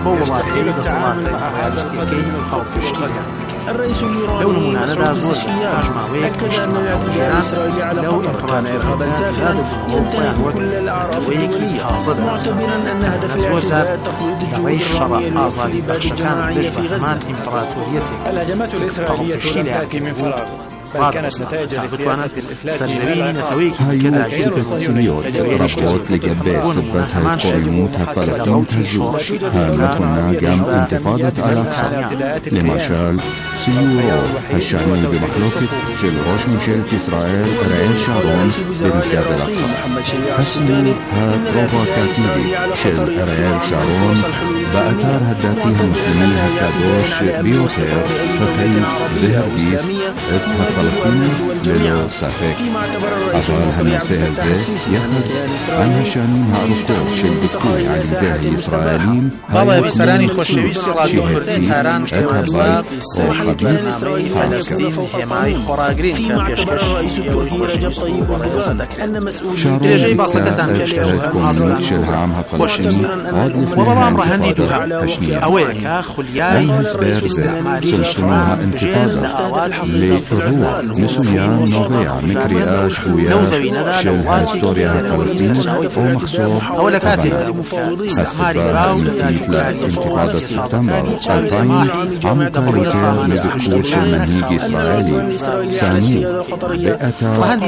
بۆ وڵاتی دەسەڵاتە ڕالیستیەکەی هاوپشتی لەو نمونانەدا زۆر پاژماوەیەک نیشتیمانەوەژێران لەو ئیمپراتۆریەتە جدا دەبوون بۆ خۆیان وەک نەتەوەیەکی تازە دەناسن زۆر جار لەڕێی شەڕە ئازادی بەخشەکان دژ بە هەمان ئیمپراتۆریەتێک هاوپشتی لایەکەی بوو كانت نتائج ربط لجباس سبتها قويموتها فلسطين تهجو هامتنا جام انتفاضة الأقصى لمشال سيورو الشامل بمخلوقة شل روش مشيلة إسرائيل رئيل شارون بمسجد الأقصى هسنو ها بروفوكاتيفي شل رئيل شارون بأثار هداتيها المسلمين هكادوش بيوتير فتحيث ذهبيس اتها فلسطين للو سافك أصوال هنسيه الزي يخد عنها شانين هاركو شل بتكوي عن داهي إسرائيلين بابا بسراني خوشويسي راديو كردي تاران كوانسا بسرعي برنامي فلسطين هماي خوراغرين كان بيشكش يوي خوشويسي ورئيس دكرين درجي باصقتان بيشكش خوشويسي وبابا أمر هندي دوها أويكا خلياي استعمالي سلسلوها انتفاضة لتروح نسويان نوفيا مكرياش خويا شل هستوريا فلسطين ومخصوب أولكاتي استعمالي راو هتلر انتفاضة سبتمبر 2000 عم كاريكير لدكتور شل منهيج إسرائيلي ثاني بأتا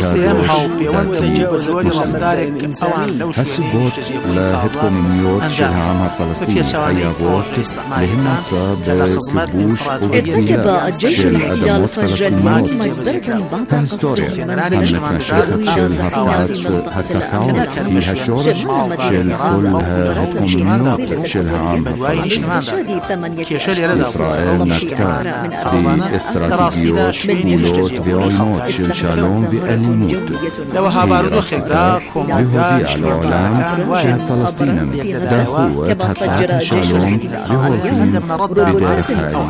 هسبوت لهتكم ميوت شل عامها فلسطين حياغوت لهمتها بكبوش ارتكب الجيش الاحتلال فجرا هستوريا همت مشيخة شل هفتات هكاكاو فيها شورش شل كلها هتكم ميوت شل عام فلسطين إسرائيل نتكا دي استراتيجيوت كولوت بأويموت شل شالوم بأليموت بهودي العالم شل فلسطين داخوة هتفات شالوم يهودين بداية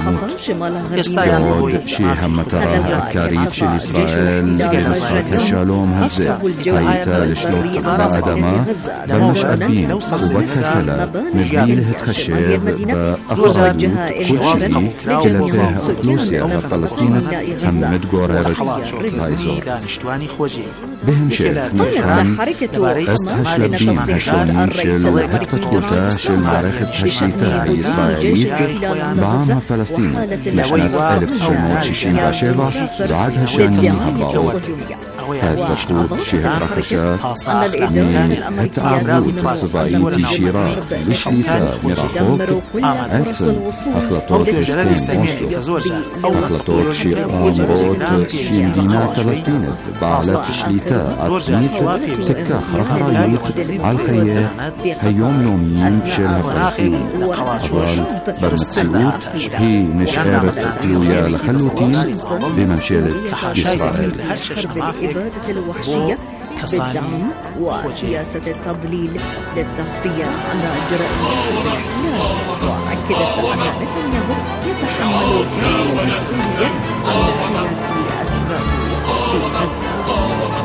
يعود شي همتها كاريف شل إسرائيل بنصرة الشالوم هزي هايتا لشلوت بأدما بمش أبين وبكتلا نزيل هتخشيب بأخرج كل شيء جلتها أخلوسيا وفلسطين هم متقوررت هايزور بهم شيء نفهم استهشل بين هشونين شل هتفتخوتا شل معرفة هشيتا إسرائيلية بعامها فلسطين لسنة 1967 بعد هشانين هباو هذا تقود شهر رخشات من هتعبوت صبايتي شيرا لشليتا مراخوك ألسن أخلطوت بسكون موسلو أخلطوت شي أمروت شي مدينة فلسطين بعلت شليتا عطميت تكا خرخرانيت عالخيات هيوم يومين بشيلها فلسطين أبال برمتسيوت هي نشعرت كلويا لخلوتين بممشيلة إسرائيل الإبادة الوحشية بالدعم وسياسة التضليل للتغطية على جرائم الاحتلال وأكدت أن نتنياهو يتحمل كامل المسؤولية عن حياة أسراته في غزة.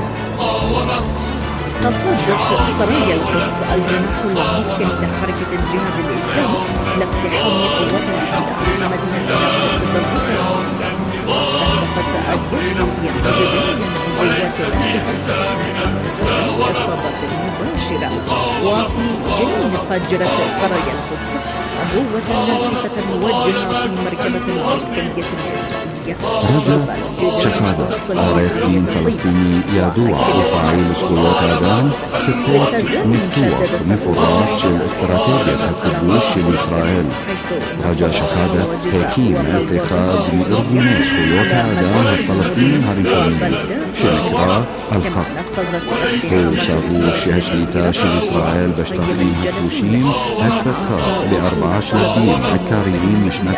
تصدت سرايا القدس الجناح العسكري لحركة الجهاد الإسلامي لاقتحام قوات الاحتلال مدينة نابلس الضباط استهدفت الضربة بداية قوات الأسلحة إصابات مباشرة. وفي جنين فجرت سرايا القدس قوة ناسفة موجهة في المركبة العسكرية الإسرائيلية. رجع شخادة عريقين فلسطيني يدوع إسرائيل سقوط آدم سقوط نتوح مفرات شل استراتيجية الكبوش لإسرائيل. رجع شخادة هيكين اتخاذ لإرغم سقوط آدم الفلسطينيين هريشانيين شركة الحق هو سابو شهشليتا شل إسرائيل بشتاقين هكوشين هكفتخا ل14 دين عكاريين مشنة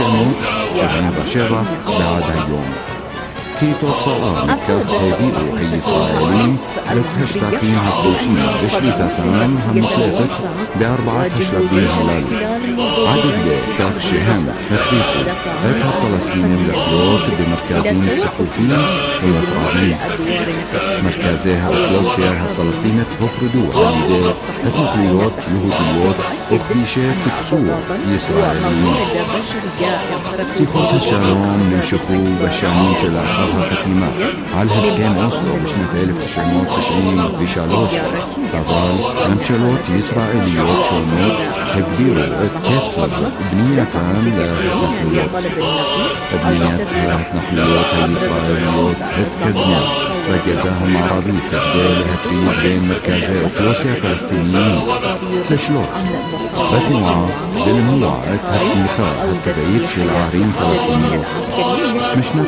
1977 بعد هاليوم كي توصل مكاف هيديئو هي إسرائيلي لتهشتاقين هكوشين بشليتا تمام هم مخلطت ب14 دين هلال עדודה כך שהם הכריחו את הפלסטינים לחיות במרכזים צפופים ונפרדים. מרכזי האוכלוסייה הפלסטינית הופרדו על ידי התנחלויות יהודיות וכבישי קיצור ישראליים. שיחות השלום נמשכו בשנים שלאחר החתימה על הסכם אוסלו בשנת 1993, אבל ממשלות ישראליות שונות הגבירו את קצב בנייתן להתנחלויות. בניית ההתנחלויות הישראליות התקדמה בגדה המערבית כדי להפריד בין מרכזי אוכלוסייה פלסטיניים לשלוט בתנועה ולמנוע את הצמיחה הטבעית של ערים פלסטיניות. משנת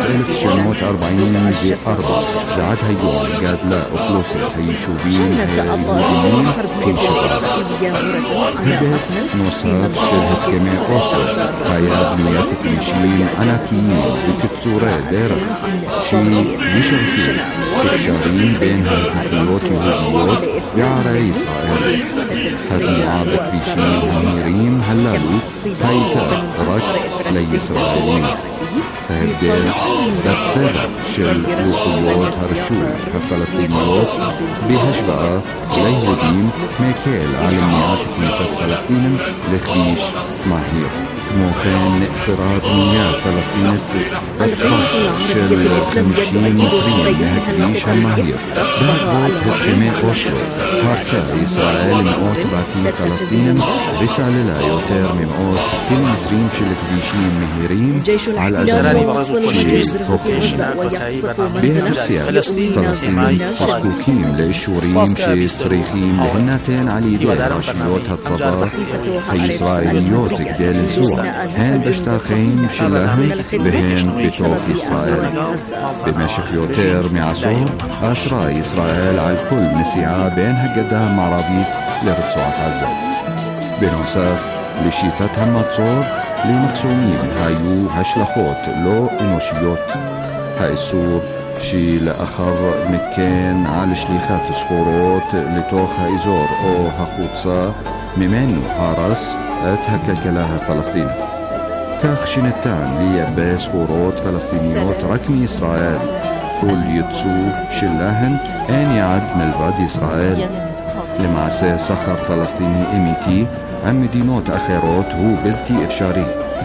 1944 ועד היום גדלה אוכלוסיית היישובים היהודיים פי 7. היבט נוסף של הסכמי אוסלו היה בניית כבישים ענקיים וקיצורי דרך שישרשו קשרים בין ההתנחלויות יהודיות וערי ישראל. התנועה בכבישים המהירים הללו הייתה רק לישראלים. ההבדל בצבע של לוחיות הרשות הפלסטיניות בהשוואה ליהודים מקל על מניעת כניסת פלסטינים לכביש מהיר. כמו כן נאסרה בנייה פלסטינית בטווח של 50 מטרים מהכביש המהיר. בעקבות הסכמי אוסלו הרסה ישראל מאות בתים פלסטינים וסללה יותר ממאות קילומטרים של כבישים מהירים על אדמות שהוכרו. בתוסיף פלסטינים זקוקים לאישורים שצריכים להינתן על ידי רשויות הצבא הישראליות כדי לנסוע הן בשטחים שלהם והן בתוך ישראל. במשך יותר מעשור אסרה ישראל על כל נסיעה בין הגדה המערבית לרצועת עזה. בנוסף לשיטת המצור למחסומים היו השלכות לא אנושיות. האיסור שלאחר מכן על שליחת סחורות לתוך האזור או החוצה ממנו הרס את הכלכלה הפלסטינית, כך שניתן לייבא סחורות פלסטיניות רק מישראל. כל ייצוא שלהן אין יעד מלבד ישראל. למעשה סחר פלסטיני אמיתי עם מדינות אחרות הוא בלתי אפשרי.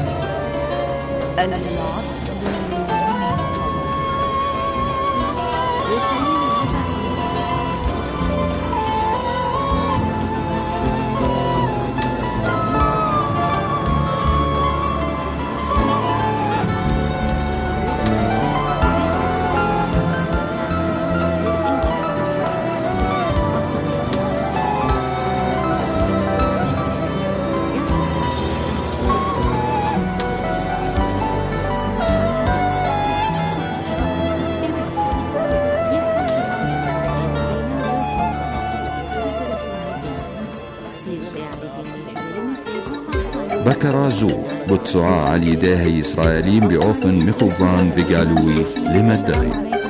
בקרה זו בוצעה על ידי הישראלים באופן מכוון וגלוי למדי.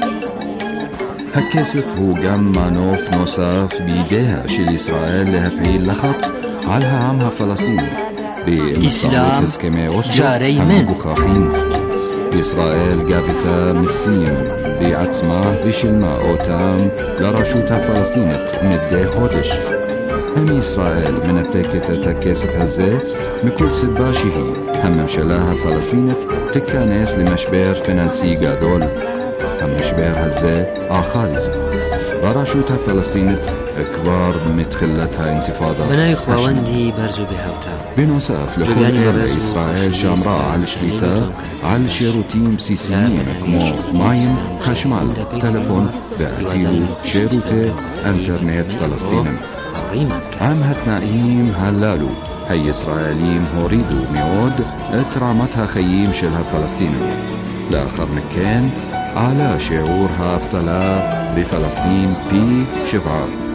הכסף הוא גם מנוף נוסף בידיה של ישראל להפעיל לחץ על העם הפלסטיני באמצעות הסכמי אוסלו המגוחכים. ישראל גבתה מיסים בעצמה ושילמה אותם לרשות הפלסטינית מדי חודש. אם ישראל מנתקת את הכסף הזה מכל סיבה שהיא, הממשלה הפלסטינית תיכנס למשבר פיננסי גדול. המשבר הזה אחז ברשות הפלסטינית כבר מתחילת האינתיפאדה השנייה. בנוסף לכל אלה, ישראל שמרה על שליטה על שירותים בסיסיים כמו מים, חשמל, טלפון ואפילו שירותי אינטרנט פלסטיניים. עם התנאים הללו הישראלים הורידו מאוד את רמת החיים של הפלסטינים. לאחר מכן עלה שיעור האבטלה בפלסטין פי 7,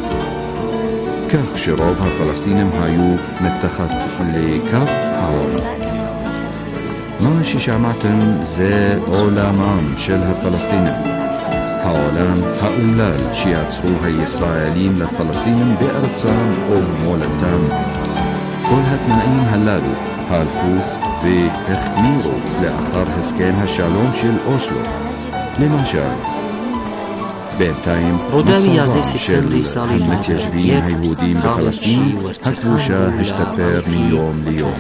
כך שרוב הפלסטינים היו מתחת לקו העוני. מה ששמעתם זה עולמם של הפלסטינים, העולם האומלל שיצרו הישראלים לפלסטינים בארצם או מולדתם. כל התנאים הללו הלכו והחמירו לאחר הסכם השלום של אוסלו. למשל, בינתיים מצבם של המתיישבים היהודים בפלסטין הכבושה השתפר מיום ליום.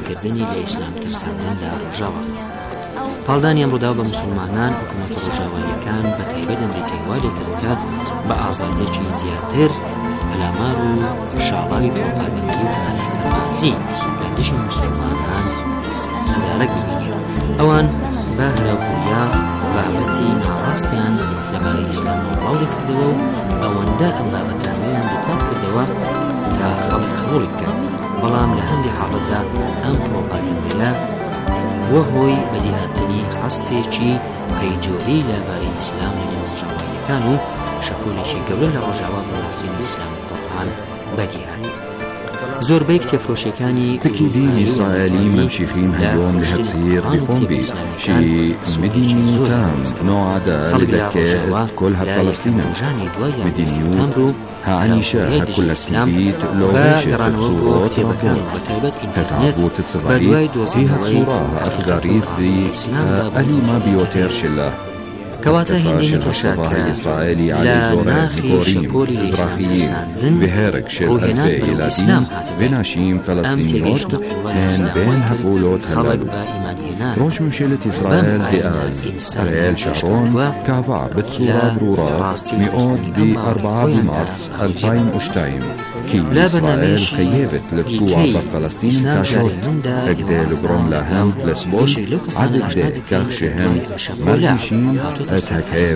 پاڵدانی ئەمڕۆدا بە موسڵمانان حکوومەت ڕۆژاواییەکان بە تایبەت ئەمریکای وای لێکردکە بە ئازادیەکی زیاتر پەلامار و شاڵاوی پرۆپاگەندایی و تەنانەت سەربازی لە دژی موسڵمانان سودارەک ببینین. ئەوان بە هەراوبووریە بابەتی ناڕاستیان لەبارەی ئیسلام ڕاو لێکردەوە و ئەوەندە ئەم بابەتانەیان دەپات کردەوە تا خەڵک قبوڵی بکەن. بەڵام لە هەندێک حاڵەتدا ئەم پرۆپاگەندەیە بۆ هۆی بەدیهاتنی هەستێکی پەیجۆری لەبارەی ئیسلام لە ڕۆژاواییەکان و شەکۆلێکی گەورە لە ڕۆژاوا بەڕاستین ئیسلام و قورئان بەدیهات. زۆربەی کتێبفرۆشیەکانی تأكيدين إسرائيليين ممشيفين هاليوم لهتصير بفونبي شي مدينة تام نوع دا لدكاء كلها فلسطين مدينيوت هعنيشة هكل التنبيت لو هاشت صورات ربون هتعبوت الصباعي فيها صورة أخذاريت ذي أليما بيوتير شله کەواتە هێندێنی کەشاکە لە ناخی شەپۆلی ئیسلامی بهێرک شێرهەرفێ ئیسلام ئەم تێگەیشتە قوڵەتی خەڵک بە ئیمانهێنان ڕۆژ ممشێلة إسرائيل ديال أريال شارون كافع بتصورة برورة مئات ب4 مارس 2002 كي إسرائيل خيبت لفتوعة بفلسطين كاشوت اقدال برون لهم لسبول عدد دي كاخشهم مرجشين أتهكيب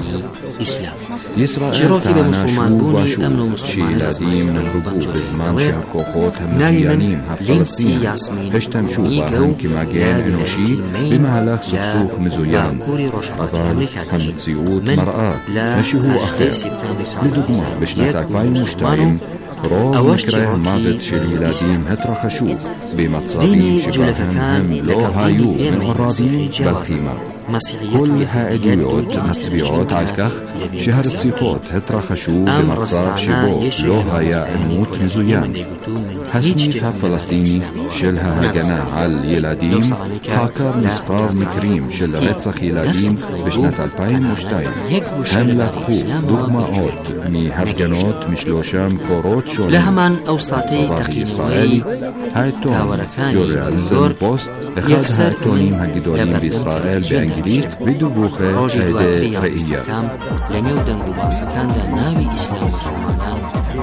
إسرائيل تعنا شو وشو شيلاديم نهربو بزمان شهركوخوت همزيانيم هفلسطين هشتم شوبا كما جين إنوشي بمهلك سخسوخ مزويان أضال خمتزيوت مرأة نشهو أخير لدقمة بشنة 2002 رو مكره مابد شليلاديم هترخشو بمتصابين شبههم هم لو هايو من أراضين بالخيمة كل هائديوت نسبيوت عالكخ شهر صفات هترخشو بمتصاب شبو لو هايا الموت مزويان حسنيفها فلسطيني شلها هجنا على يلاديم حاكر نسقار مكريم شل رتسخ يلاديم بشنة 2002 هم لاتخو دوغما عود مي هفجنوت مشلوشام كوروت شولين لهمان أوساطي تقييمي هاي توم جوري عزيزان بوست اخذ تونيم هجدولين بإسرائيل بأنجليز بدوبوخة هيدي رئية لنيو دنبوباسكان دا ناوي إسلام وسلمانان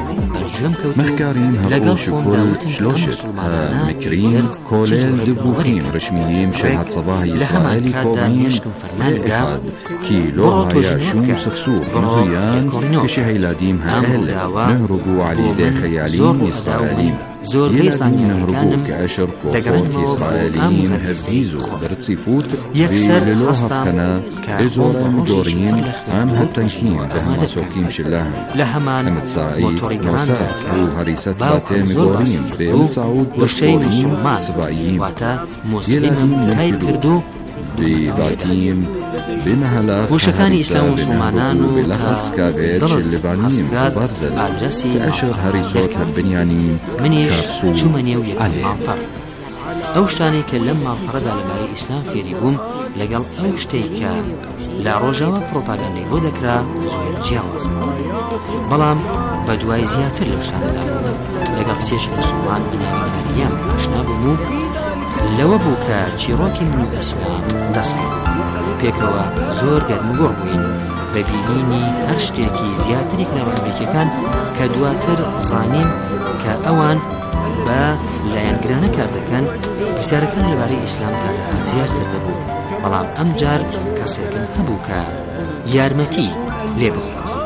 محكارين هرقوش كل شلوشت مكرين كوليل دبوخين رشميين شهد صباهي إسرائيلي كومين بالإحاد كي لوها ياشوم سخسوخ مزيان كشهيلاديم هائل نهرقو علي دي خيالين إسرائيلين يلادين نهرقو كأشر كوخوت إسرائيليين هرزيزو برتصيفوت بللوها فكنا إزوران دورين عم هالتنكين بهم سوكيم شلاهم همتسائي نوساف وهريسة باتي مدورين بمتصعود بشكورين صباعيين يلادين نهرقو بباتين بمهلاك وشكاني إسلام ومسلمانان وبلغت سكافيت اللبانيين وبرزل كأشر هريسوت هالبنيانين منيش شو منيو يكون مانفر ئەو شتانەی کە لەم ماڵپەڕەدا لەبارەی ئیسلام فێری بووم لەگەڵ ئەو شتەی کە لە ڕۆژاوا پرۆپاگەندەی بۆ دەکرا زۆر جیاواز بوو. بەڵام بە دوای زیاتر لەو شتانەدا بوو لەگەڵ سێژ مسلمان بەناوی مەریەم ئاشنا بووم و لەوە بوو کە چیرۆکی من و ئیسلام دەست بوو. پێکەوە زۆر گەرمگۆڕ بووین بە بینینی هەر شتێکی زیاتری کراوە ئەمریکیەکان کە دواتر زانین کە ئەوان بە لایەنگرانە کار دەکەن. پرسیارەکان لەبارەی ئیسلام تا لەحد زیاتر دەبوو، بەڵام ئەم جار کەسێکم هەبوو کە یارمەتی لێ بخوازم.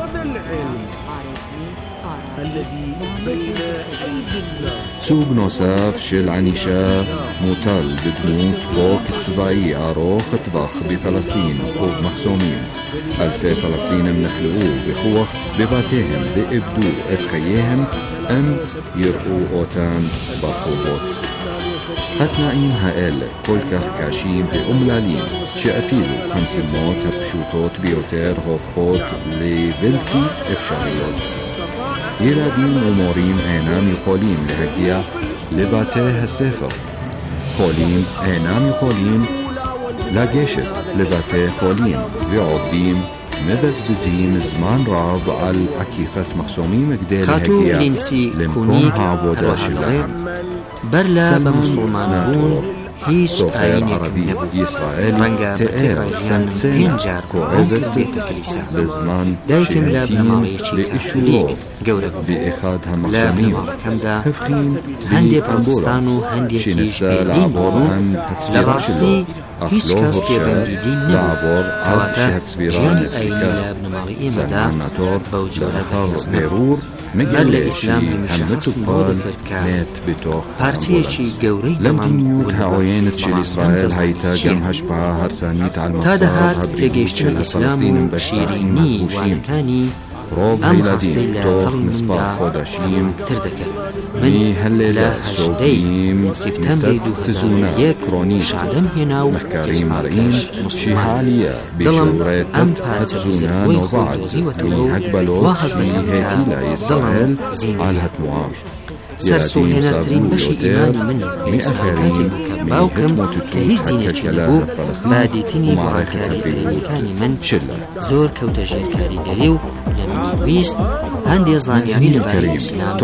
سوق نوساف شل عنيشة موتل بدموت فوق تسباعي أروخ طبخ بفلسطين وب محسومين ألفي فلسطين منخلقوه بخوخ بباتهم بإبدو اتخيهم أم يرقوا أوتان بخوبوت هتنائين هائل كل كاشين بأملالين شأفيلو همسموت هبشوتوت بيوتير هوفخوت لبلتي إفشاريوت ילדים ומורים אינם יכולים להגיע לבתי הספר. חולים אינם יכולים לגשת לבתי חולים ועובדים מבזבזים זמן רב על עקיפת מחסומים כדי להגיע למקום העבודה שלהם. برلا بمسلمانون هیچ آینێکم نەبوو. ڕەنگە بە تێڕێژیان پێنجار ڕۆژ بێتە کلیسا. دایکم لە بنەماڵەیەکی کاتۆلیک گەورە بوو. لە بنەماڵەکەمدا هەندێک پرۆتستان و هەندێکیش بێدین بوون. لە ڕاستی هیچ کەس پێبەندی دین نەبوو. کەواتە ژیانی ئاینی لە بنەماڵی ئێمەدا بەو جۆرە بەهێز نەبوو. بەر لە ئیسلام هەمیشە هەستم بۆ دەکرد کە پارچەیەکی گەورەی تەمام تا دەهات تێگەیشتنی ئیسلام و شیرینی وانەکانی ئەم هەستەی لە دڵی مندا تر دەکرد. من لە 18 سپتەمبری 2001 شادەم هێنا و ئێستاکەش موسڵمان. دڵم ئەم پارچە بزر بۆی خۆی دۆزیوەتەوە و وا هەست دەکەم کە دڵم زیندویە. سەرسوهێنەرترین بەشی ئیمانی من ئێستا کاتێک بوو کە باوکم کە هیچ دینێکی نەبوو با دیتنی بڕاکاری ئەلێنیەکانی من زۆر کەوتە ژێرکاریگەری و لە منی ویست هەندێک زانیاری لەبارەی ئیسلام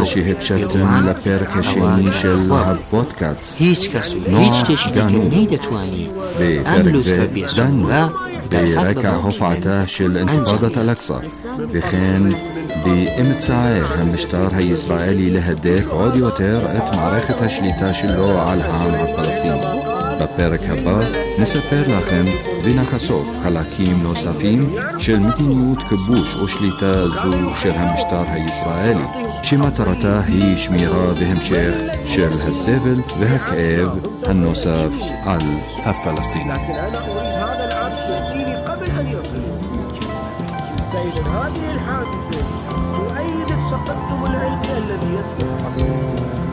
هیچ کەس و هیچ شتێکی دیکە نەیدەتوانی ئەم لوتفە بێسوورە بريرك هفعته شل انتفاضة الأقصى بخين بإمتساعر همشتار هي إسرائيلي لهديك عود يوتر ات معركة شليتا شلو على العام الفلسطيني. בפרק הבא נספר לכם ונחשוף חלקים נוספים של מדיניות כיבוש או שליטה זו של המשטר הישראלי, שמטרתה היא שמירה והמשך של הסבל והכאב הנוסף על הפלסטינים. هذه الحادثة تؤيد التقدم العلمي الذي يسبق حصوله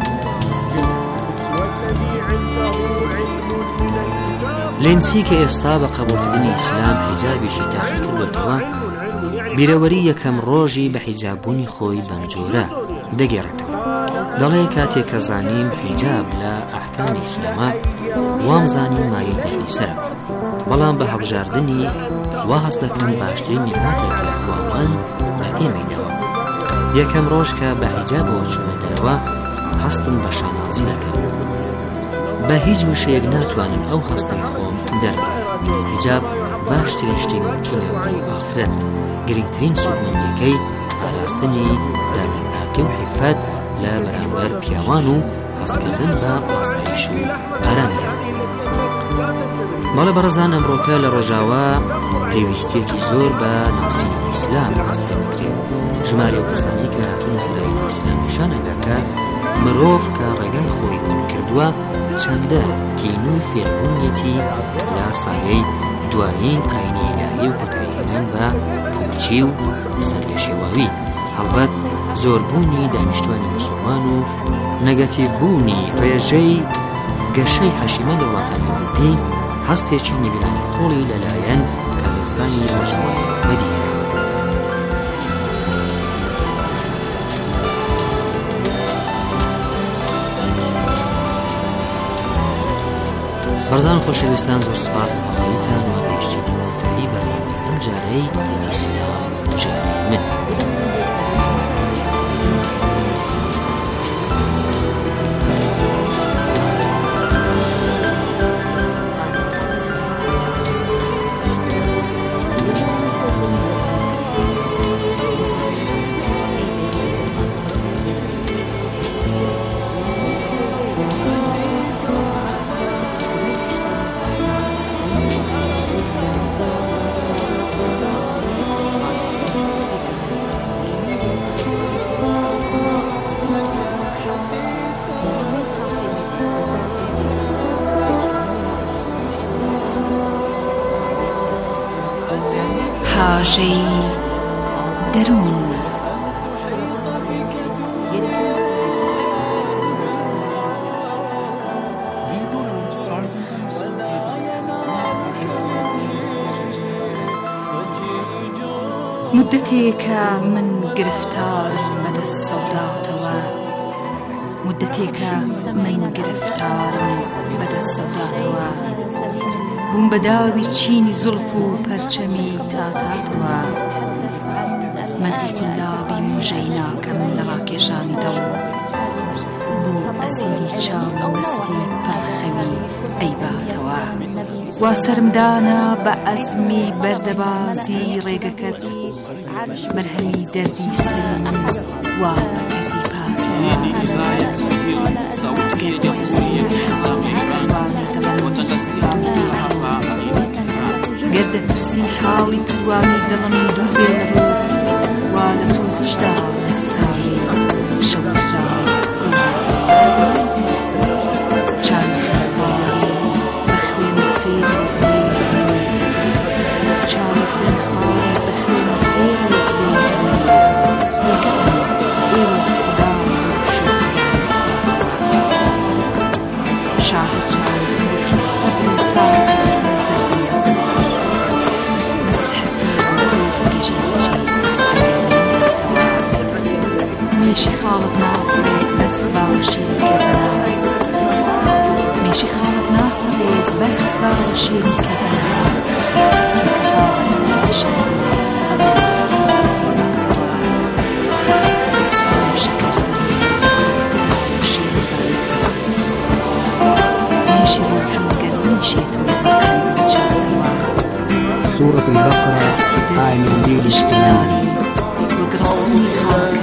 والذي عنده علم من الكتاب. لێنسی کە ئێستا بە قبولکردنی ئیسلام حیجابێکی داخل کردوتەوە بیرەوەری یەکەم ڕۆژی بە حیجاببوونی خۆی بەم جۆرە دەگێڕێتەوە. دەڵێ کاتێک کە زانیم حیجاب لە ئەحکامی ئیسلامە وام زانی مایەی دەردی سەرە، بەڵام بە هەڵبژاردننی وا هەست دەکەم باشترین نیعمەتێکە خواوەند بە ئێمەی داوە. یەکەم ڕۆژ کە بە حیجابەوە چوونە دەرەوە هەستم بە شانازی دەکەم. بە هیچ وشەیەک ناتوانم ئەو هەستەی خۆم دەربڕم. حیجاب باشترین شتی ممکنە بۆ ئافرەت، گرنگترین سوودمەندیەکەی پاراستنی دامەپاکی و حیفەت لە بەرامبەر پیاوان و هەستکردن بە ئاسایش و ئارامیە. بەڵێ بەڕێزان، ئەمڕۆکە لە ڕۆژاوا پێویستیەکی زۆر بە ناسینی ئیسلام هەست پێ دەکرێت. ژمارە و کەسانی کە هاتوونە سەرەوەی ئیسلام نیشان ئەدا کە مرۆڤ کە ڕێگای خۆی ون کردووە چەندە تین و فێربوونیەتی لە سایەی دوایین ئاینی ئیلاهی و کۆتاییهێنان بە پوچی و سەرلێشێواوی، هەڵبەت زۆربوونی دانیشتوانی موسڵمان و نەگەتیڤبوونی ڕێژەی گەشەی حەشیمە لە وڵاتانی ئەوروپی هەستێکی نیگرانی خۆڵی لەلایەن کارێستانی ڕۆژاوای بەدیهێنا. بەڕزان خۆشەویستان، زۆر سپاس بە هەمراهیتان و هەگەیشتی بە کۆفەری بەڕێوەی ئەم جارەی ئیسلام جارەی من. حاجەی دەروون. مدەتێکە من گرفتارم بەدەست سەوداتەوە، مدەتێکە من گرفتارم بەدەست سەوداتەوە بووم بەداوی چینی زولف و پەرچەمی تاتاتەوە من ئیکولابی موژەی ناکەم لە ڕاکێشانی دڵ بۆ ئەسیری چاوی مەستی پڕخەوی ئەیباتەوە وا سەرمدانە بە ئەزمی بەردەبازی ڕێگەکەت بەرهەمی دەردی سەرم وا بەکردی پاتەوە گەردە پرسی حاڵی پروانی دڵم دوو بێ لە ڕوو وا لە سۆزشدا لە ساوی شەوەجرای چاوی خوێنخاڵی بە خوێن فێر چاوی خوێنخاڵی بە خوێن فێر ئێوە خدا شاهد چاوی وەکی سەبر و مێشی خاڵت ناخورێت بەس باوەشی کەبەناز مێشی خاڵت ناخورێت بەس باوەشی کەبەناز چونکە باوەڕ باشەی ئەوەتی زیباتەوە مێشی ڕوحم گەرمیشێت و بەخەندی چاتەوە سورة البقرة آية الليل اشتناري وقرأوني خاكم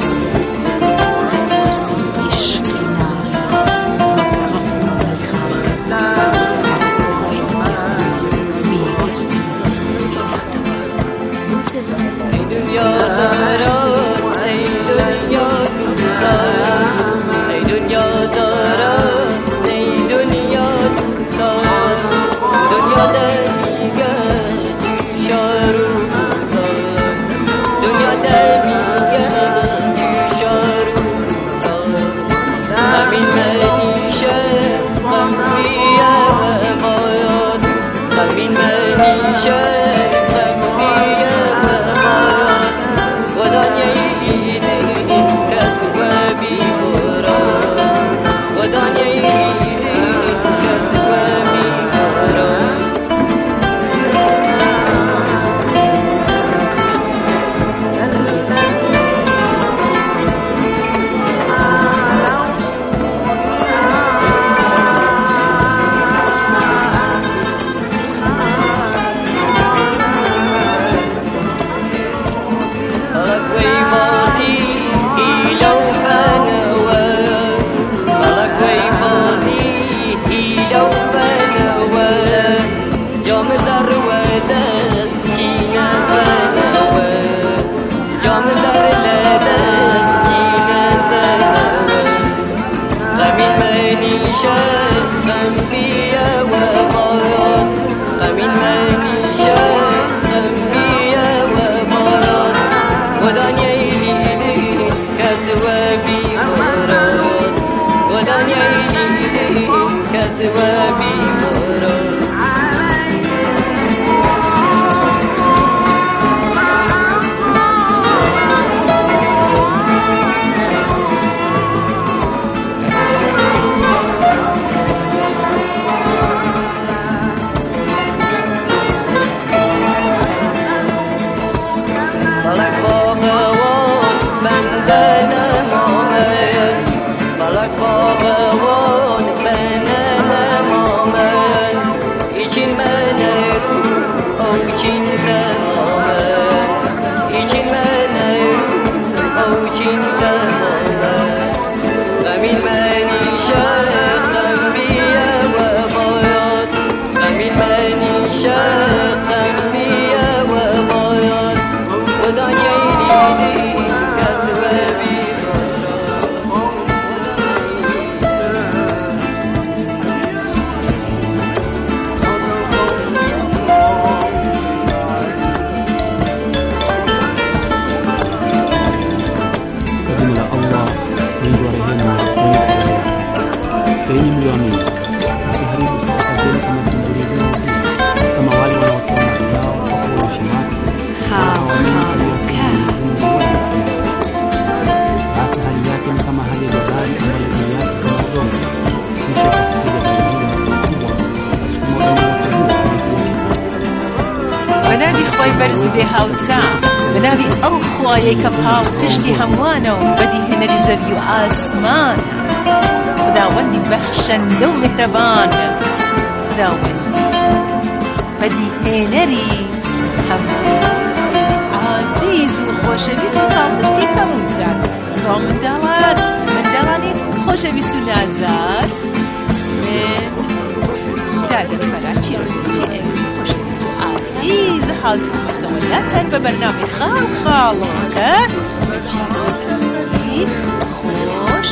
خوای بەرز بێ هاوتا بەناوی ئەو خوایەی کە پاو پشتی هەمووانە و بەدی هێنەری زەوی و ئاسمان خداوەندی بەخشەندە و میهرەبان خداوەندی بەدی هێنەری هەموو عزیز و خۆشەویست و پاڵپشتی هەموو جار سڵاو منداڵانی خۆشەویست و نازار دادم فەراشی خۆشەویست و عزیز هاتوومەتەوە لاتان بە بەرنامەی خاڵخاڵەوەکە بەچی خۆش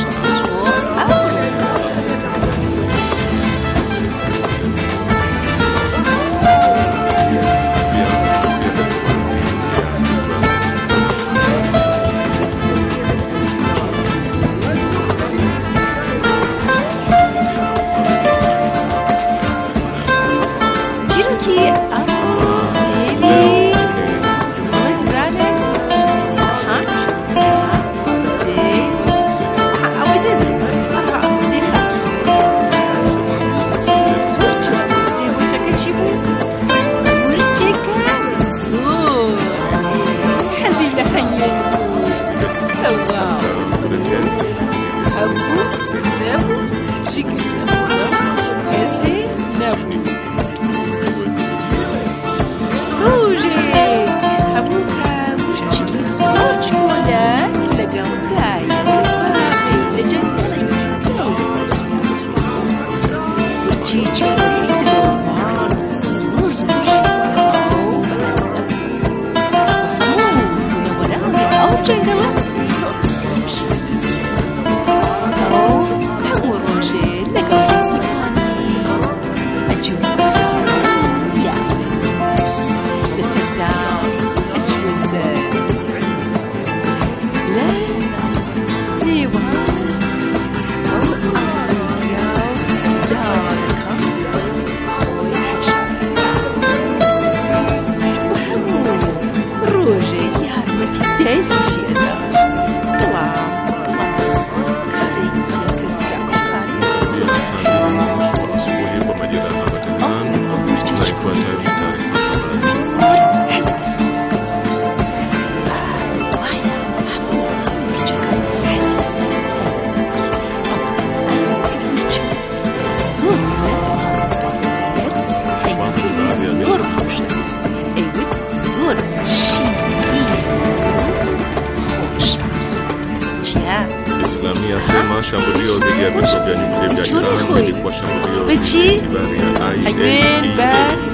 shambulio dhidi ya vituo vya nyuklia vya Iran lilikuwa shambulio itibari ya IAEA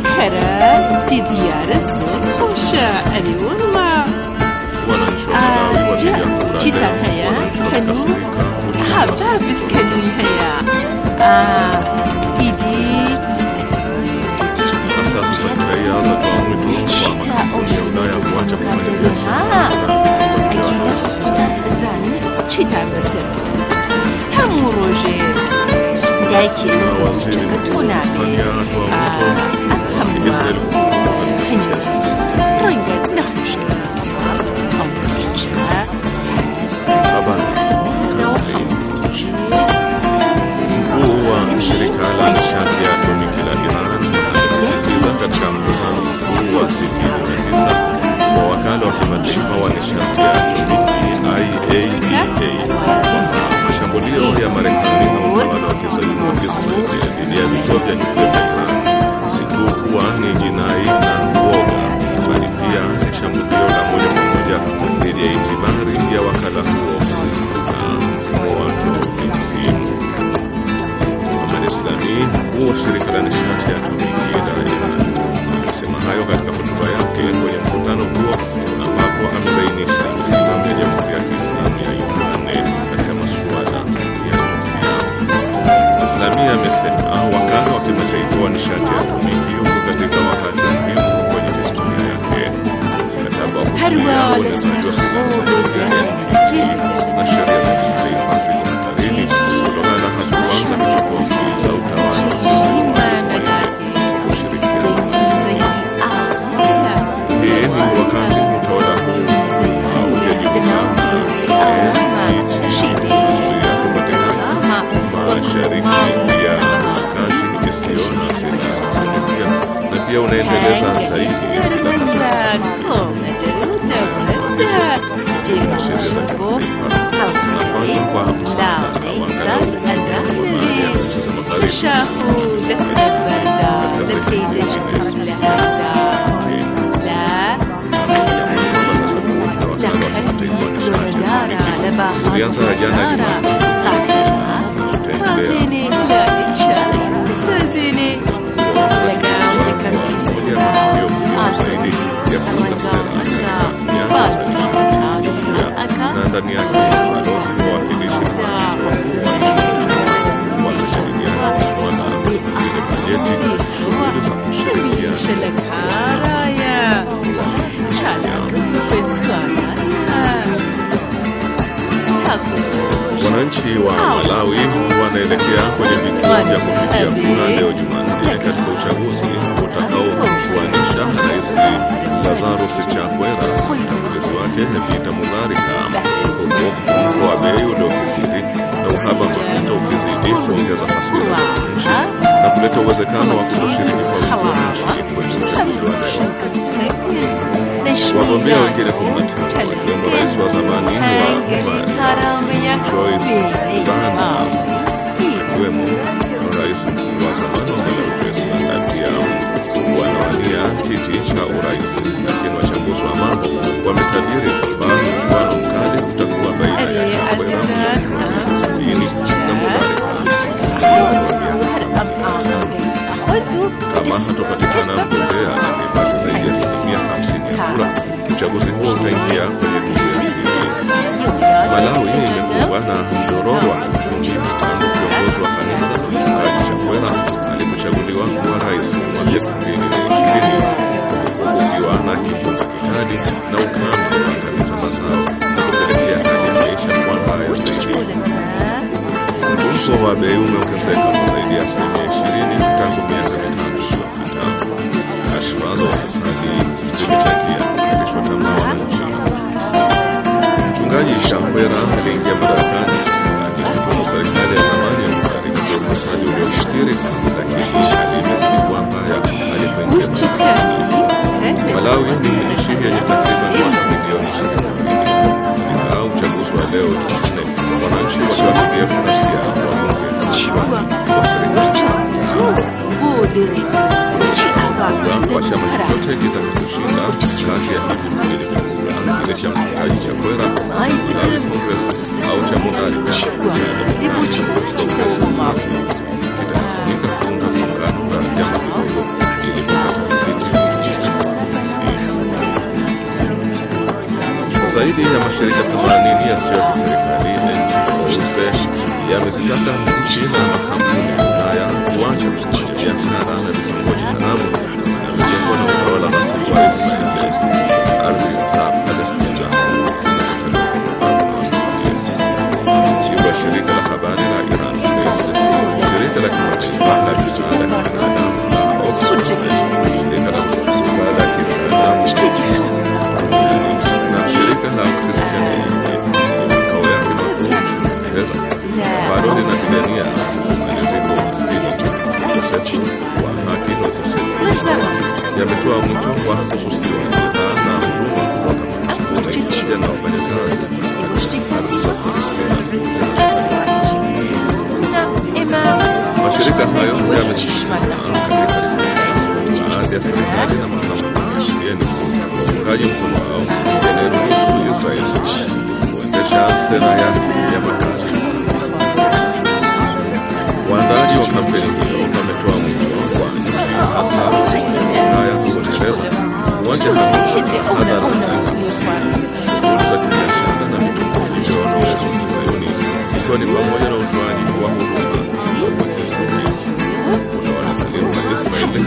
kara diyara zor khosha ali wallah wananchi wa Malawi walipiga kura leo wanakasirika hababit kani haya idi asasi za kiraia za kwa mwito kwa mashuhuda ya kuacha kufanya biashara چیتر بسر همون روژه دایکی چکتو نمی همون رنگت نخوش mkuu wa shirika la nishati ya atomiki la Iran amesisitiza katika mkutano mkuu wa 69 wa wakala wa kimataifa wa nishati ya atomiki IAEA kwamba mashambulio ya Marekani na utawala wa kizayuni wa Israeli dhidi ya vituo vya nyuklia vya Iran si tu kuwa ni jinai na uoga, bali pia ni shambulio la moja kwa moja dhidi ya itibari ya wakala huo na mfumo wake kimsimu. Ahmed Islami, mkuu wa shirika la nishati ya atomiki la Iran, alisema hayo katika hotuba yake kwenye mkutano huo ambapo amebainisha misimamo ya Jamhuri ya Kiislamu ya Iran katika masuala ya nyuklia. Islami amesema wakala wa kimataifa wa nishati ya atomiki uko katika wakati muhimu kwenye historia yake. Mkataba wa uliozaliwa na sheria za kimataifa ziko hatarini kutokana na hatua za kichokozi za utawala wa pia unaendeleza zaidi silaha za zinafanywa kwa msaada wa ulianza jana na ndani yake balozi wawakilishi wakishirikiana kuona ile bajeti, shughuli za Wananchi wa Malawi wanaelekea kwenye vituo vya kupigia kura leo Jumanne katika uchaguzi utakaofuanisha Rais Lazarus Chakwera na mtangulizi wake Peter Mutharika, huku mfumuko wa bei uliokithiri na uhaba wa mafuta ukizidi kuongeza hasira za wananchi na kuleta uwezekano wa kutoshiriki kwa wingi wananchi kwenye uchaguzi wa leo. Wagombea wengine 15 wakiwemo rais wa zamani wa Joyce Banda, akiwemo rais wa zamani wa Malawi na pia wanawania kiti cha urais. Lakini wachambuzi wa mambo wametabiri kwamba mchuano mkali utakuwa baina ya Chakwera Sabini na Mutharika. Kama hatopatikana mgombea aliyepata zaidi ya 50% ya kura, uchaguzi huo utaingia kwenye duru ya pili. Malawi imekuwa na mdororo wa kiuchumi tangu kiongozi wa kanisa Mchungaji Chakwera alipochaguliwa kuwa rais mwaka 2020, kukiwa na kifungo kikali na ukame wa kanisa mazao na kupelekea hali ya maisha kuwa mbaya zaidi. Mfumuko wa bei umeongezeka kwa zaidi ya 20% tangu miaka mitano iliyopita. Kashfa za ufisadi zimechangia kuendeshwa tamaa wananchi. Mchungaji Chakwera aliingia madarakani akishutumu serikali ya zamani ya Mutharika kwa ufisadi uliokithiri, lakini hali imezidi kuwa mbaya alipoingia madarakani. Malawi ni nchi yenye takriban watu milioni 22. Ingawa uchaguzi wa leo Jumanne, wananchi watawapigia kura pia wabunge wa serikali. Kwa chama chochote kitakachoshinda kati ya hivi viwili vikubwa, kile cha Mchungaji Chakwera Malawi Congress au cha Mutharika kitalazimika kuunda muungano na vyama vidogo ili kupata viti. Zaidi ya mashirika 80 yasiyo ya serikali yamezitaka nchi na makampuni ya Ulaya kuacha kufanya biashara na vitongoji haramu vinavyojengwa na utawala ghasibu wa Israeli. Ardhi za Palestina zinatokana na shirika la habari la Iran, shirika la kimataifa la misaada ya kibinadamu la Oxfam, shirika la misaada ya kibinadamu na shirika la Kristiani makao yake makuu nchini Uingereza bado linapigania kumalizika umaskini nchini. Ukosefu wa haki na ukosefu wa usawa yametoa mwito wa kususiwa bidhaa na huduma kutoka makampuni pamoja na wafanyakazi katika ardhi za Palestina. Mashirika hayo yamesisitiza katika baadhi ya serikali na makampuni yashirieni uungaji mkono wao yanayoruhusu Israeli kuendesha sera yake ya makazi. Waandaaji wa kampeni hiyo wametoa mwito kwa nchi hasa Ulaya, Uingereza kuacha hadhara shughuli za kibiashara na vitongoji vya wahamiaji Wazayuni, ikiwa ni pamoja na utoaji wa huduma. Utawala wa Israeli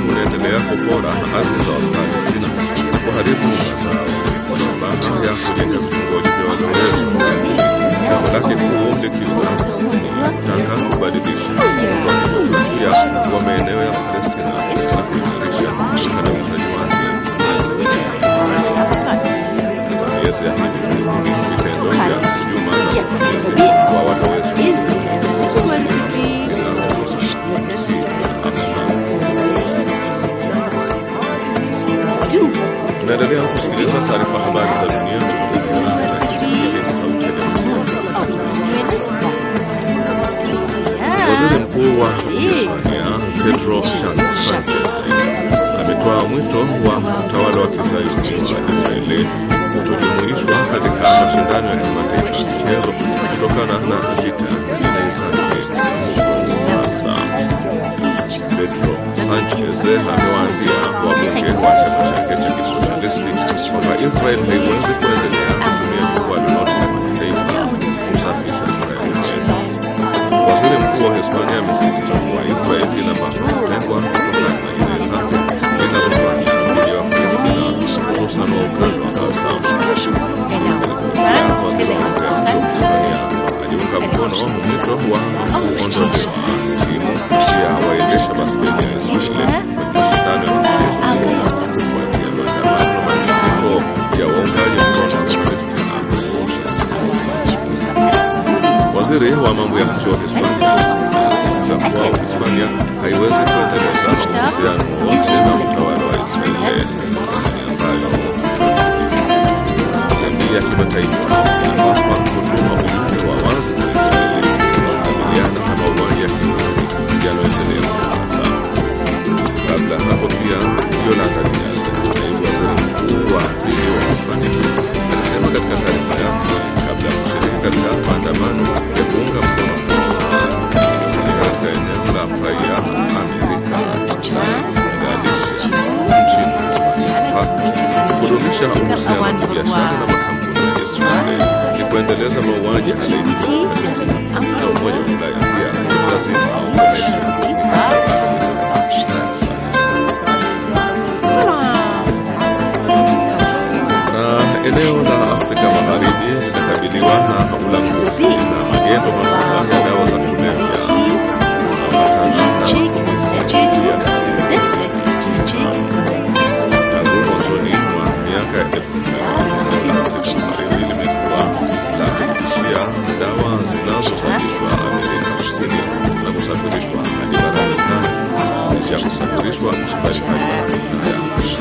Unaendelea kusikiliza taarifa habari za dunia kutoka idhaa ya Kiswahili Sauti ya Waziri Mkuu wa Hispania Pedro Sanchez ametoa mwito wa utawala wa kizayuni wa Israeli kutojumuishwa katika mashindano ya kimataifa ya michezo kutokana na vita dhidi zake huko Gaza. Pedro Sanchez amewaambia wabunge wa chama chake cha kisosialisti kwamba Israel haiwezi kuendelea kutumia jukwaa lolote la kimataifa kusafisha sura yake. Waziri Mkuu wa Hispania amesisitiza kuwa Israel inapaswa kutengwa kutokana na jinai zake zinazofanya dhidi ya Palestina, hususan wa ukanda wa Gaza. Waziri wa mambo ya nje wa Hispania aliunga mkono mwito wa kuondolewa timu ya waendesha basketi ya Israeli kwenye mashindano ya michezo kufuatia maandamano na malalamiko ya waungaji mkono wa Palestina. Waziri wa mambo ya nje wa Hispania anasisitiza kuwa Hispania haiwezi kuendeleza uhusiano wote na utawala wa Israeli ambayo jamii ya kimataifa inapaswa kutuma ujumbe wa wazi kwa Israeli kukabiliana na mauaji ya kimbari yanayoendelea Gaza. Kabla hapo pia Yolanda Diaz, naibu waziri mkuu wa pili wa Hispania, alisema katika taarifa yake kabla ya kushiriki katika maandamano ya kuunga mkono katika eneo la Praia, Amerika, Galicia, nchini Hispania, kudumisha uhusiano wa biashara na makampuni ya Israeli ni kuendeleza mauaji halaiki ya Palestina, na Umoja wa Ulaya pia lazima ukomeshe eneo la Afrika Magharibi linakabiliwa na ulanguzi na magendo makubwa ya dawa za kulevya tangu mwanzoni mwa miaka ya 2000. Afrika Magharibi limekuwa la kutishia dawa zinazozalishwa Amerika Kusini na kusafirishwa hadi barani Ulaya, licha ya kusafirishwa mbali hadi Ulaya.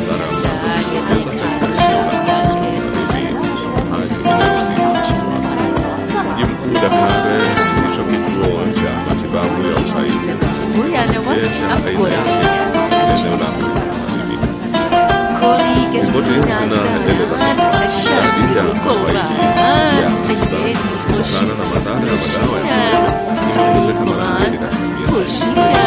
Dakar ndicho kituo cha matibabu ya usaili eneo la Magharibi. Ripoti zinaeleza idadi ya mafaili ya matibabu kutokana na madhara ya madawa ya kulevya imeongezeka mara 2 na asilimia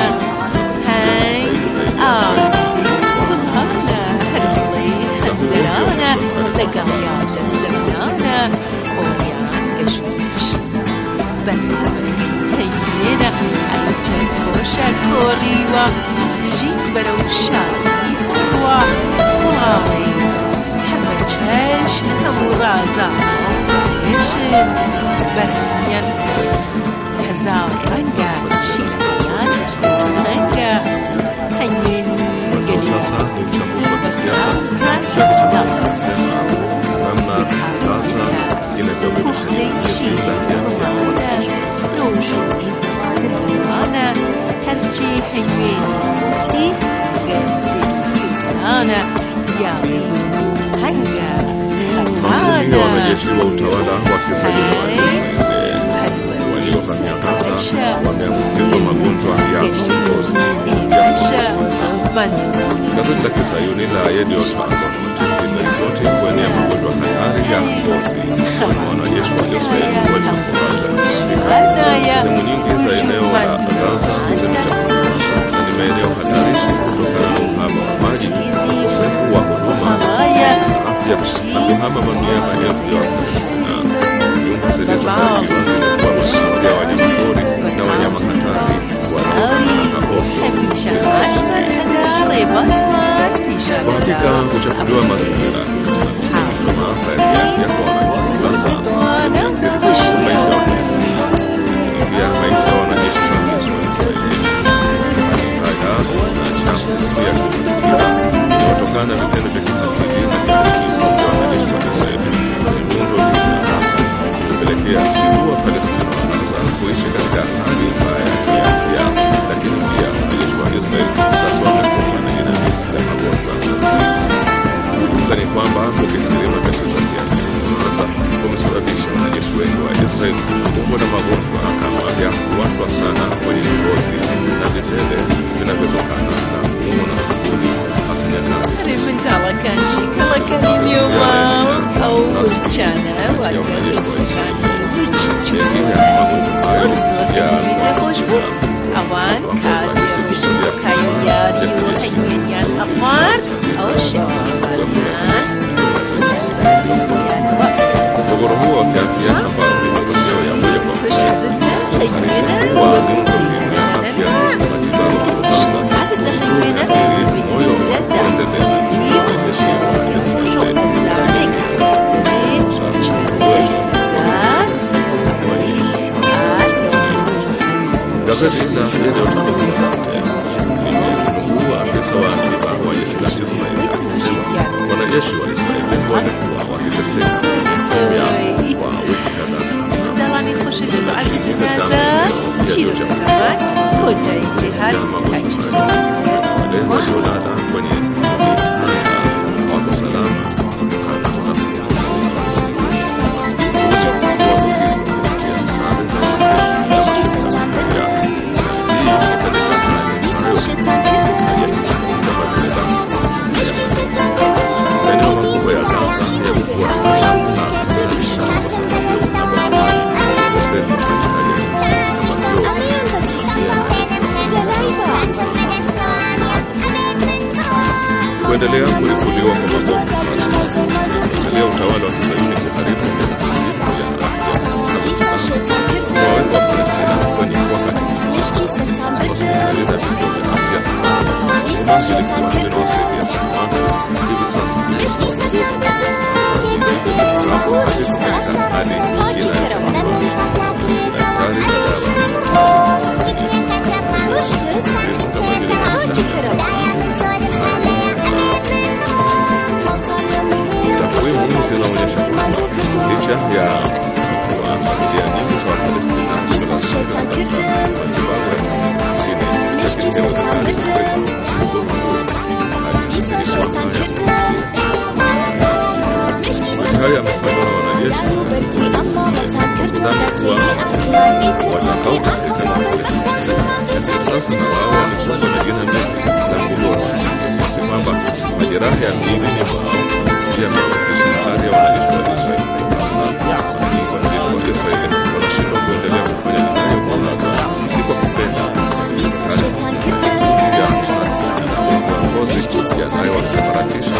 Sasa ni uchambuzi wa kisiasa chake cha kisiasa namna sasa inavyobebesha jeshi la mamlaka ya wanajeshi wa utawala wa kizayuni wa Israeli waliovamia Gaza wameambukizwa magonjwa ya ngozi. Gazeti la kizayuni la Yediot Ahronoth linaripoti kuenea magonjwa hatari ya ngozi kwa wanajeshi wa Israeli waliokuwa sehemu nyingi za eneo la Gaza zimechafuliwa na ni maeneo hatari kutokana na uhaba wa maji, ukosefu wa huduma za afya na kuhama mamia maelfu ya Wapalestina. Nyumba zilizoharibiwa zilikuwa makazi ya wanyamapori na wanyama hatari wanaopatikana kwa hakika kuchafuliwa mazingira na maafa ya kiafya kwa wananchi wa Gaza yameathiri maisha ya Wapalestina, pia maisha ya wanajeshi wa Israeli. Hali haya na chafu ya kimazingira inatokana na vitendo vya kikatili na kifukizi vya wanajeshi wa Israeli kwenye miundo mbinu ya Gaza, kupelekea si tu Wapalestina wa Gaza kuishi katika hali mbaya ya kiafya, lakini pia wanajeshi wa Israeli sasa wamekumbwa na jinamizi la magonjwa. دستچانە واتە دەستەکانی خۆش بوو ئەوان کاتێکایە یاری و هەیوێنیان ئەپارد ئەو شێوەیان وهو كافية خبرتي مدرسة ويعمل توش حزتنا هيوينة وازن كوفينيا كافية متبار وقصة حزت لهيوينة gazeti la leo huu afisa wa akiba wa jeshi la Israeli alisema wanajeshi wa Israeli wamekuwa wakiteseka kimya kwa wiki kadhaa sasa. دلانی خوش است و عزیز نازن چی رو بکنم؟ کجای جهاد کجی؟ wale waliolala kwenye mitihani wako salama kutokana kuendelea kulipuliwa kwa mabomu kuendelea utawala wa Kisayuni kuharibu miundombinu ya afya waweka Palestina kwenye wakati hospitali na vituo vya afya unasili vinawasaidia sana hivi sasa katika hali nyingine ya daktari na dawa kama vile takwimu zinaonyesha kwamba licha ya kuwa familia nyingi za Wapalestina zimelazimika kutafuta matibabu nchini ya kitendo cha haya yamefanywa na wanajeshi kudhani kuwa watakaohusika na operesheni, lakini sasa na wao wamekuwa na jinamizi na kuboa kiasi kwamba majeraha ya miilini mwao yamefikisha hali ya wanajeshi wa Israeli. Sasa wanajeshi wa Israeli wanashindwa kuendelea kufanya jinai kwa haraka, si kwa kupenda ya viongozi yanayowasambaratisha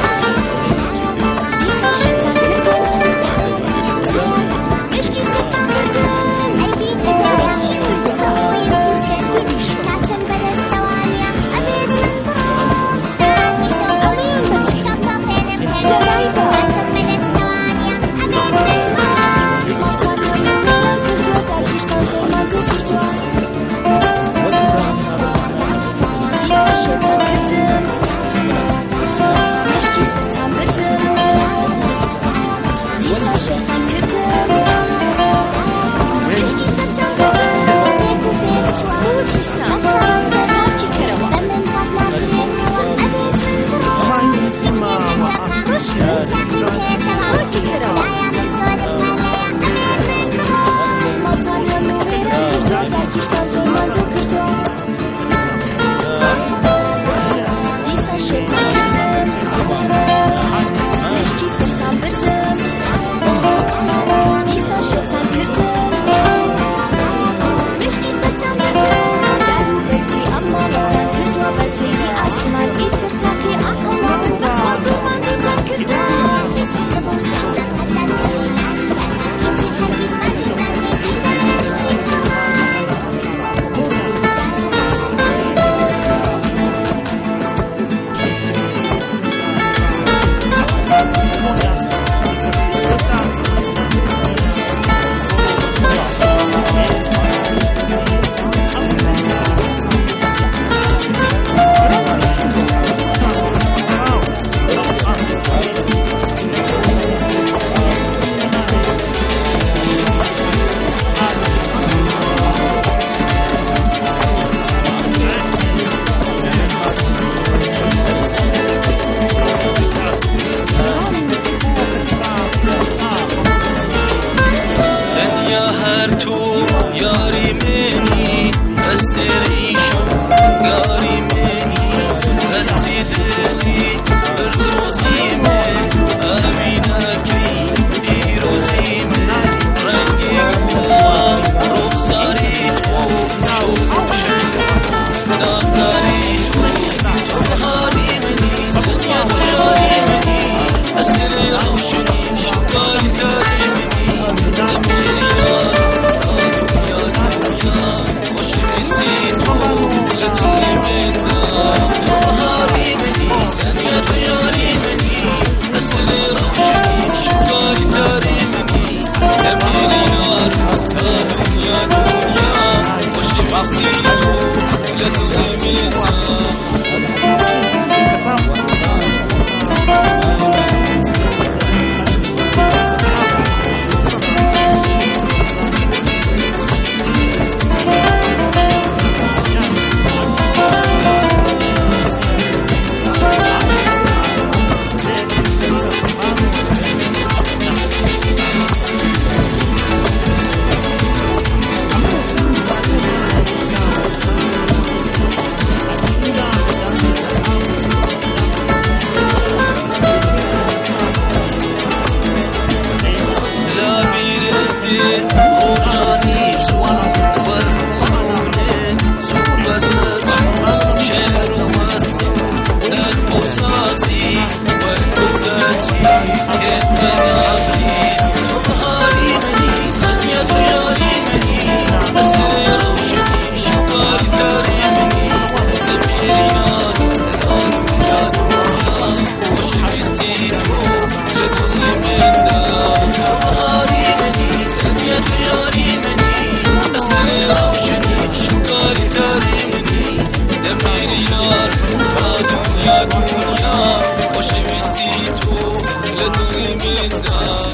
خوشویستی تو لدوی میدان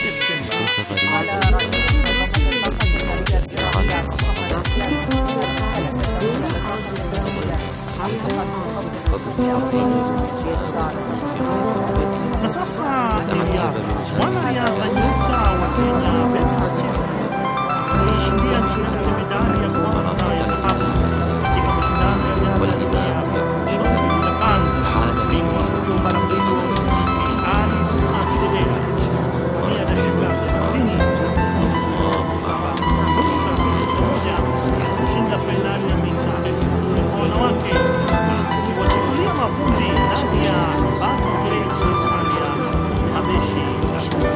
Na sasa wanariadha wa Kenya alishindia medali ya kwanza ya dhahabu katika mashindano ya riadha ya kushinda fainali ya mitatu kwa wanawake wakifulia mavumbi ndani ya Bato Great Australia Habeshi na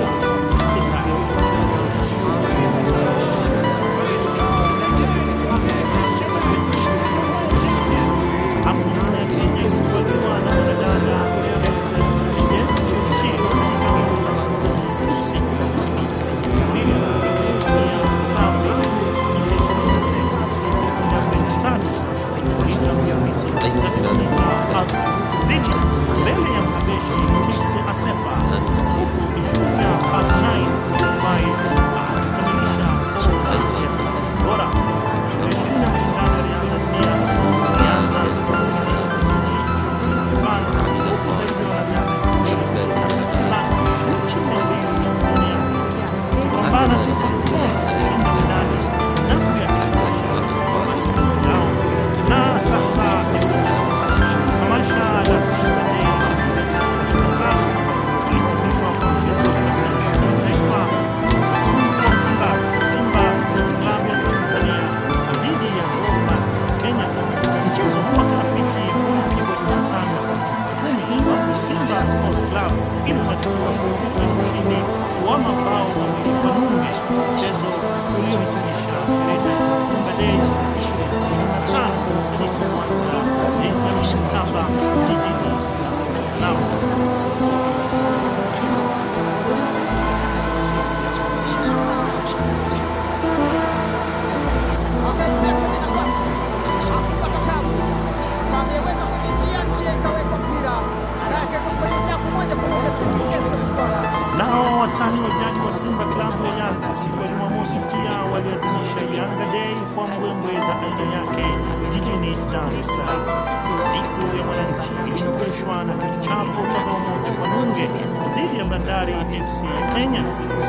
nao watani wa jadi wa Simba klabu ya Yanga siku ya Jumamosi pia waliadhimisha Yanga Day kwa mbwembwe za aina yake jijini Dar es Salaam. Siku ya Mwananchi iliyoendeshwa na kichapo cha bao moja kwa nunge dhidi ya Bandari FC ya Kenya.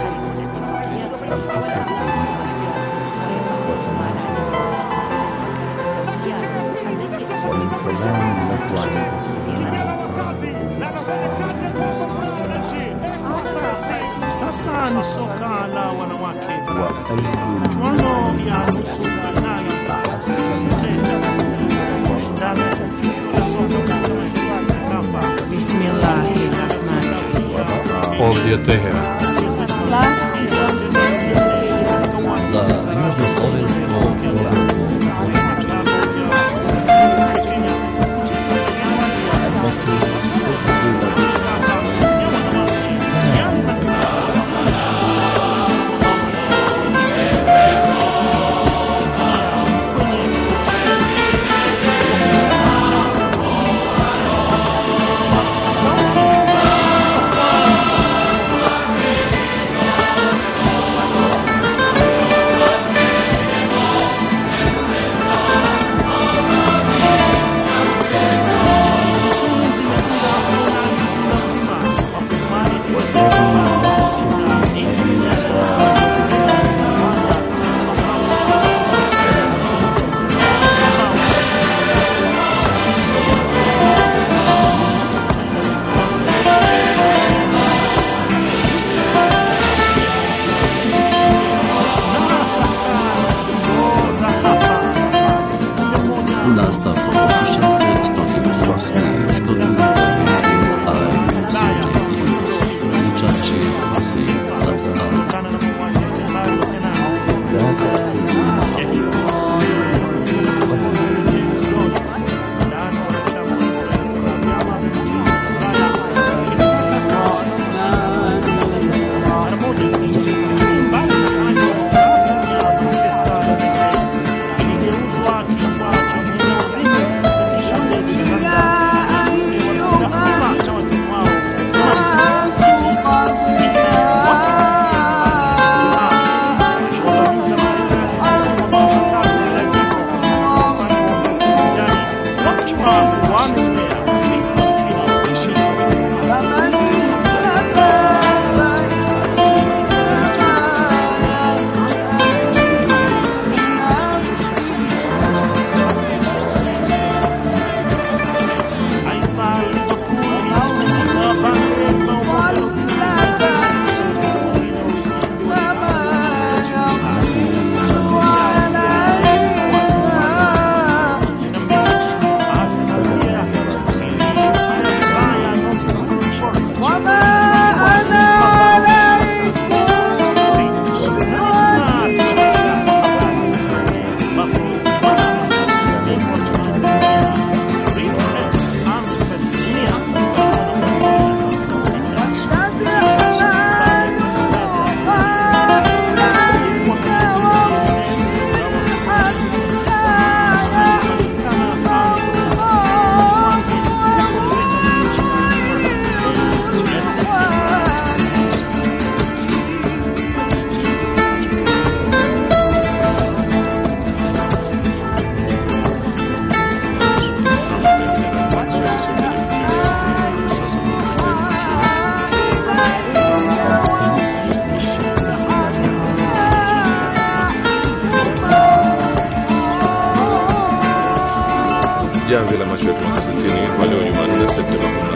Sasa ni soka la wanawake. Michuano ya nusu fainali Ovdje Teheran. Za Južno-Slovensko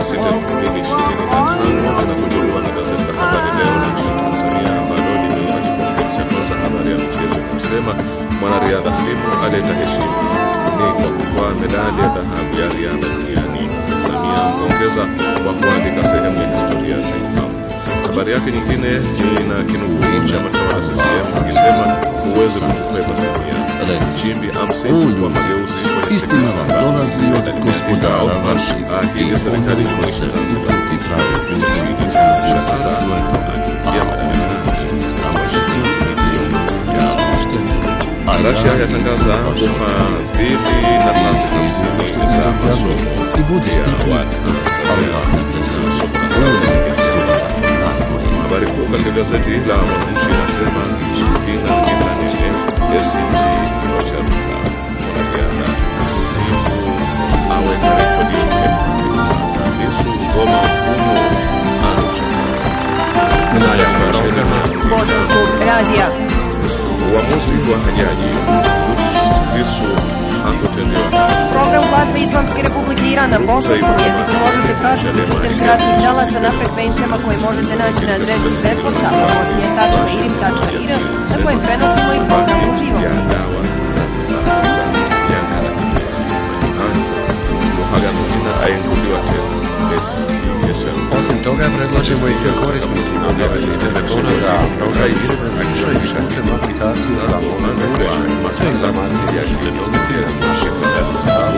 linakujuliwa na gazeti la Habari Leo la nchini Tanzania ambalo limeichakoza habari ya mchezo kusema mwanariadha Simbu aleta heshima ni kwa kutwaa medali ya dhahabu ya riadha duniani. Samia ampongeza kwa kuandika sehemu ya historia ya taifa. Habari yake nyingine ina kinukuu chama tawala CCM akisema huwezi kukwepa Samia. Nchimbi amsifu kwa mageuzi kwenye sekta za ahili serikali jumuishi Zanzibar chini cha mshahara ya Russia yatangaza kufadhili nafasi 50 za masomo ya habari kuu katika gazeti la Mwananchi inasema Mpina Kizanine ACT wacharuka wanariadha Simbu aweka rekodi Lisu ngoma mfumo Arusha uamuzi wa hajaji Lisu hakutendewa. Program Glasa Islamske Republike Iran na bosanskom jeziku možete pratiti putem kratkih nalaza na frekvencijama koje možete naći na adresi webportala bosnije.irim.ir na kojem prenosimo i program uživo. Osim toga, predlažemo i sve korisnici mobilnih telefona da program prekišaju putem aplikaciju za mobilne uređaje. Sve informacije možete dobiti na našem web portalu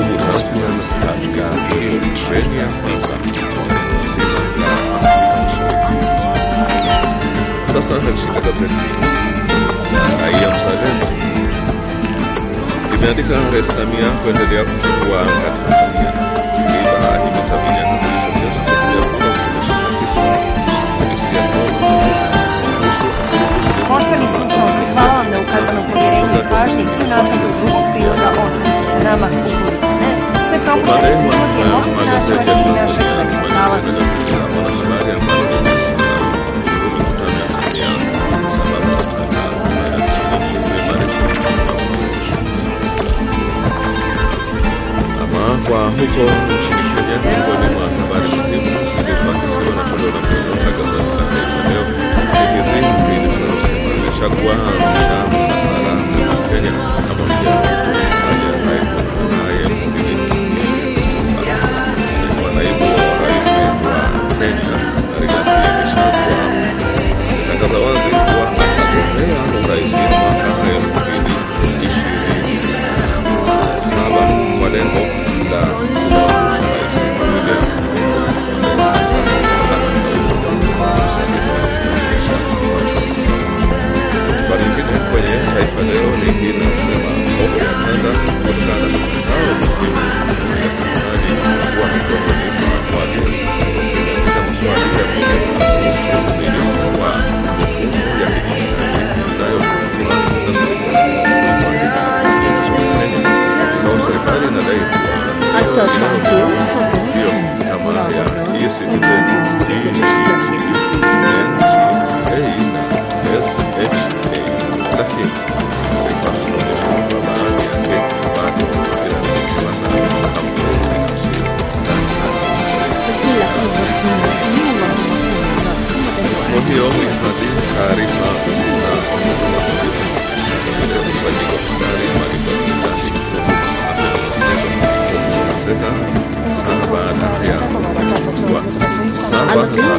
Sasa katika gazeti Raia Mzalendo imeandika Rais Samia kuendelea kuchukua katika Tanzania. Iba imetabia Poštovani slušalci, hvala vam na ukazanom povjerenju i pažnji u nastavku drugog priloga. Ostanite sa nama, ukoliko ne, sve propuštene prilogije možete naći na adresi našeg web portala. Kwa huko nchini Kenya, miongoni mwa habari muhimu zilizoakisiwa na toleo la mwisho la gazeti la Taifa Leo ni hizi mbili zinazosema Gachagua aanzisha msafara wa Kenya pamoja na naibu naibu wa rais wa Kenya Rigathi Gachagua ametangaza wazi kuwa atagombea urais mwaka 2027 kwa lengo la kuwakusha rais pamoja habari nyingine kwenye Taifa Leo ni hii inayosema hofu ya tanda kutokana na mtandao muhimu ya serikali kuwa mikononi mwa watu katika maswali ya kuhusu umiliki wa mifumo ya kidijitali inayotumiwa na serikali. Ingawa serikali inadai kuwa kama ya e-Citizen, NTSA na SHA, lakini taarifa zinaonyesha kwamba baadhi yake bado zinamilikiwa na kampuni binafsi. Kwa hiyo hifadhi taarifa na usajili wa bandari malipo ya serikali sana baada ya saba za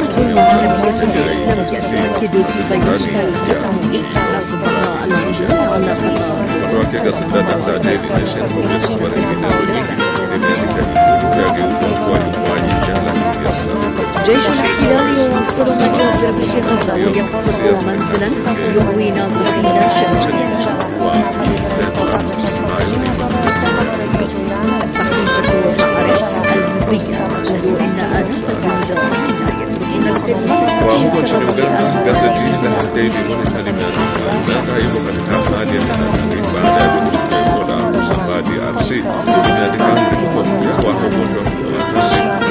wake gazeti la Daily Nation pamoja na habari nyingine zimeandika yageuka kuwa jukwaa jipya la kisiasa. جيش الاحتلال يواصل مجازر بشير غزة ويحرر منزلا يروي ناظرين شماليا. صحيفة تقول إن آلاف kwa huko nchini Uganda, gazeti la Daily Monitor limeandika Uganda iko katika hali ya tahadhari baada ya virusi vya Ebola kusambaa DRC. Limeandika ripoti ya wagonjwa 15